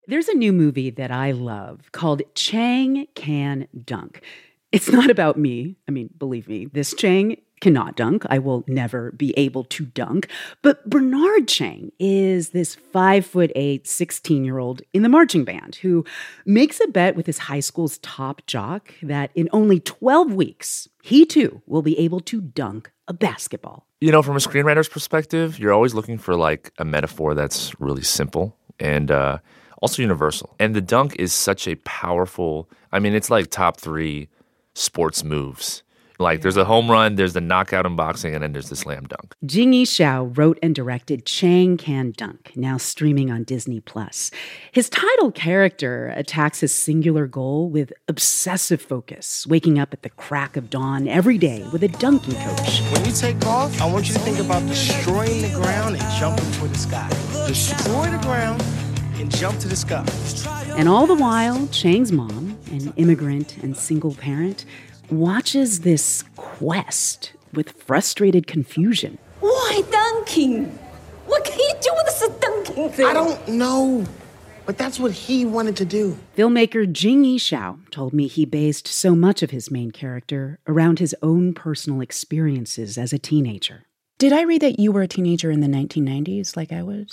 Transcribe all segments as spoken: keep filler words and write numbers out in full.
There's a new movie that I love called Chang Can Dunk. It's not about me. I mean, believe me, this Chang cannot dunk. I will never be able to dunk. But Bernard Chang is this five foot eight, sixteen-year-old in the marching band who makes a bet with his high school's top jock that in only twelve weeks, he too will be able to dunk a basketball. You know, from a screenwriter's perspective, you're always looking for like a metaphor that's really simple and uh, also universal. And the dunk is such a powerful, I mean, it's like top three sports moves. Like there's a home run, there's the knockout in boxing, and then there's the slam dunk. Jingyi Xiao wrote and directed Chang Can Dunk, now streaming on Disney Plus. His title character attacks his singular goal with obsessive focus, waking up at the crack of dawn every day with a dunking coach. When you take off, I want you to think about destroying the ground and jumping for the sky. Destroy the ground and jump to the sky. And all the while, Chang's mom, an immigrant and single parent, watches this quest with frustrated confusion. Why dunking? What can you do with this dunking thing? I don't know, but that's what he wanted to do. Filmmaker Jingyi Xiao told me he based so much of his main character around his own personal experiences as a teenager. Did I read that you were a teenager in the nineteen nineties like I was?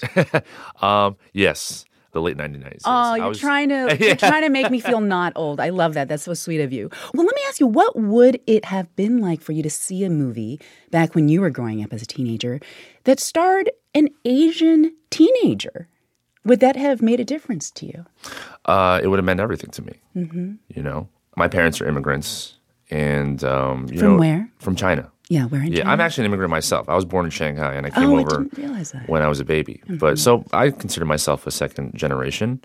um, yes. The late nineteen nineties. Oh, yes. you're was, trying to you're trying to make me feel not old. I love that. That's so sweet of you. Well, let me ask you, what would it have been like for you to see a movie back when you were growing up as a teenager that starred an Asian teenager? Would that have made a difference to you? Uh, it would have meant everything to me. Mm-hmm. You know, my parents are immigrants, and um, you from know, where? From China. Yeah, where in Yeah, China? I'm actually an immigrant myself. I was born in Shanghai, and I came oh, over I didn't realize that. when I was a baby. Mm-hmm. But so I consider myself a second generation,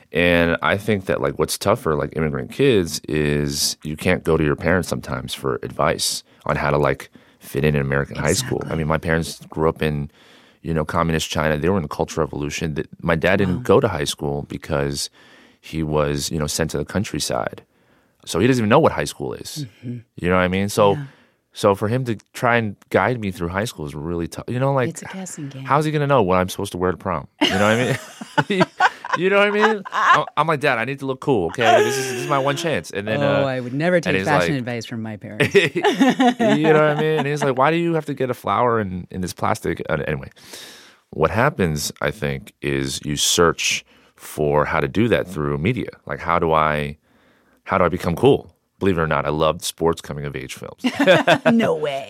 and I think that like what's tough for like immigrant kids is you can't go to your parents sometimes for advice on how to like fit in in American exactly. high school. I mean, my parents grew up in you know communist China. They were in the Cultural Revolution. That my dad didn't wow. go to high school because he was you know sent to the countryside, so he doesn't even know what high school is. Mm-hmm. You know what I mean? So. Yeah. So for him to try and guide me through high school is really tough. You know, like it's a guessing game. How's he going to know what I'm supposed to wear to prom? You know what I mean? You know what I mean? I'm like, Dad, I need to look cool, okay? This is this is my one chance. And then, oh, uh, I would never take fashion like, advice from my parents. You know what I mean? And he's like, why do you have to get a flower in, in this plastic? Uh, anyway, what happens, I think, is you search for how to do that through media. Like, how do I, how do I become cool? Believe it or not, I loved sports coming-of-age films. No way.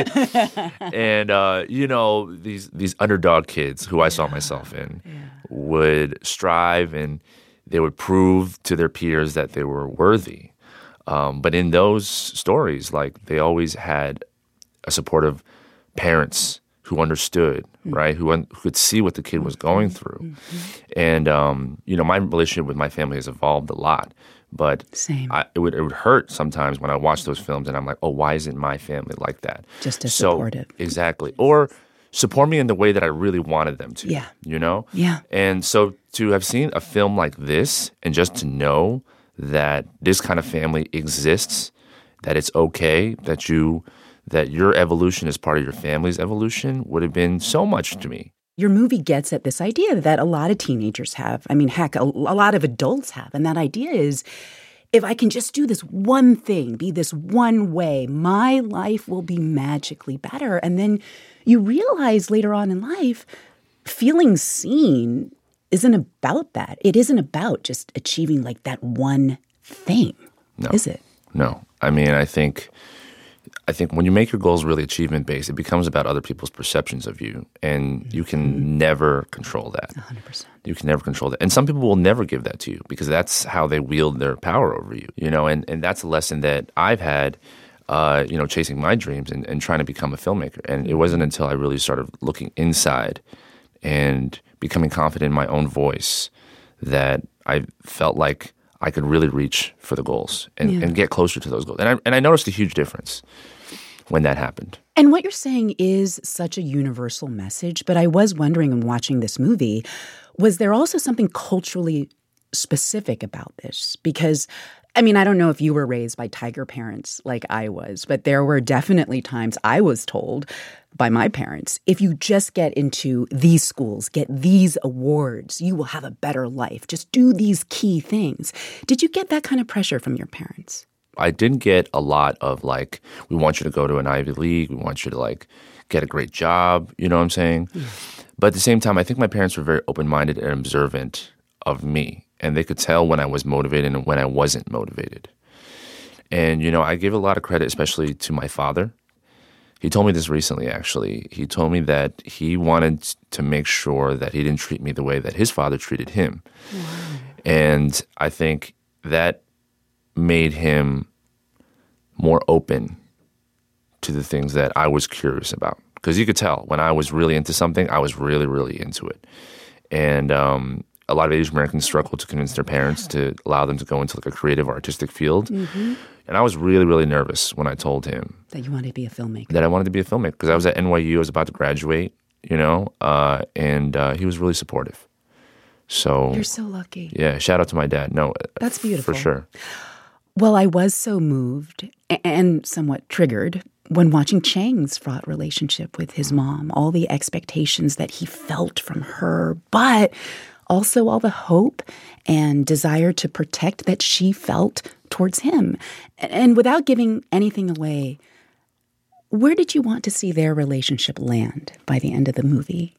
And, uh, you know, these these underdog kids who I saw myself in yeah. would strive and they would prove to their peers that they were worthy. Um, but in those stories, like, they always had a supportive parents who understood, mm-hmm. right, who, un- who could see what the kid was going through. Mm-hmm. And, um, you know, my relationship with my family has evolved a lot. But Same. I, it would it would hurt sometimes when I watch those films and I'm like, oh, why isn't my family like that? Just as so, supportive. Exactly. Or support me in the way that I really wanted them to. Yeah. You know? Yeah. And so to have seen a film like this and just to know that this kind of family exists, that it's okay, that you that your evolution is part of your family's evolution would have been so much to me. Your movie gets at this idea that a lot of teenagers have. I mean, heck, a, a lot of adults have. And that idea is, if I can just do this one thing, be this one way, my life will be magically better. And then you realize later on in life, feeling seen isn't about that. It isn't about just achieving like that one thing, no, is it? No. I mean, I think... I think when you make your goals really achievement-based, it becomes about other people's perceptions of you, and you can mm-hmm. never control that. one hundred percent. You can never control that. And some people will never give that to you because that's how they wield their power over you, you know, and, and that's a lesson that I've had, uh, you know, chasing my dreams and, and trying to become a filmmaker. And it wasn't until I really started looking inside and becoming confident in my own voice that I felt like I could really reach for the goals and, yeah. and get closer to those goals. And I, and I noticed a huge difference when that happened. And what you're saying is such a universal message, but I was wondering in watching this movie, was there also something culturally specific about this? Because I mean, I don't know if you were raised by tiger parents like I was, but there were definitely times I was told by my parents, if you just get into these schools, get these awards, you will have a better life. Just do these key things. Did you get that kind of pressure from your parents? I didn't get a lot of like, we want you to go to an Ivy League. We want you to like get a great job. You know what I'm saying? Yeah. But at the same time, I think my parents were very open-minded and observant of me. And they could tell when I was motivated and when I wasn't motivated. And, you know, I give a lot of credit, especially to my father. He told me this recently, actually. He told me that he wanted to make sure that he didn't treat me the way that his father treated him. Wow. And I think that made him more open to the things that I was curious about. Because you could tell when I was really into something, I was really, really into it. And um, a lot of Asian Americans struggle to convince their parents to allow them to go into like a creative or artistic field. Mm-hmm. And I was really, really nervous when I told him that you wanted to be a filmmaker. That I wanted to be a filmmaker because I was at N Y U. I was about to graduate, you know, uh, and uh, he was really supportive. So you're so lucky. Yeah, shout out to my dad. No, that's beautiful for sure. Well, I was so moved and somewhat triggered when watching Chang's fraught relationship with his mom, all the expectations that he felt from her, but also all the hope and desire to protect that she felt towards him. And without giving anything away, where did you want to see their relationship land by the end of the movie?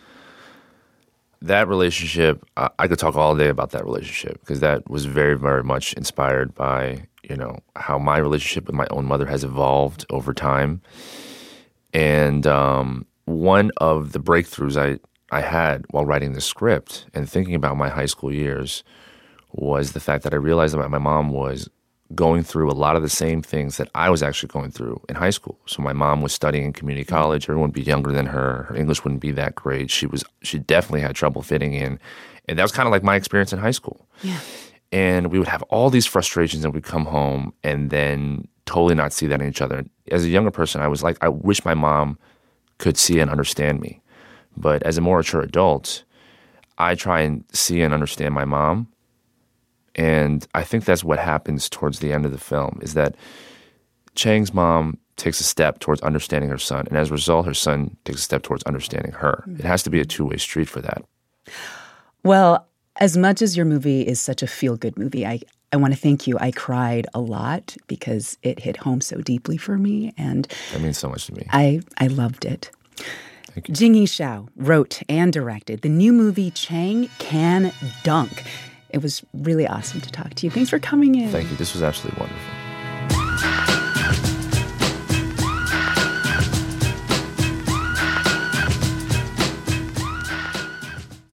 That relationship, I, I could talk all day about that relationship because that was very, very much inspired by, you know, how my relationship with my own mother has evolved over time. And um, one of the breakthroughs I I had while writing the script and thinking about my high school years was the fact that I realized that my mom was going through a lot of the same things that I was actually going through in high school. So my mom was studying in community college. Everyone would be younger than her. Her English wouldn't be that great. She was she definitely had trouble fitting in. And that was kind of like my experience in high school. Yeah. And we would have all these frustrations and we'd come home and then totally not see that in each other. As a younger person, I was like, I wish my mom could see and understand me. But as a more mature adult, I try and see and understand my mom. And I think that's what happens towards the end of the film, is that Chang's mom takes a step towards understanding her son. And as a result, her son takes a step towards understanding her. Mm-hmm. It has to be a two-way street for that. Well, as much as your movie is such a feel-good movie, I, I want to thank you. I cried a lot because it hit home so deeply for me. And that means so much to me. I, I loved it. Jingyi Zhao wrote and directed the new movie Chang Can Dunk. It was really awesome to talk to you. Thanks for coming in. Thank you. This was absolutely wonderful.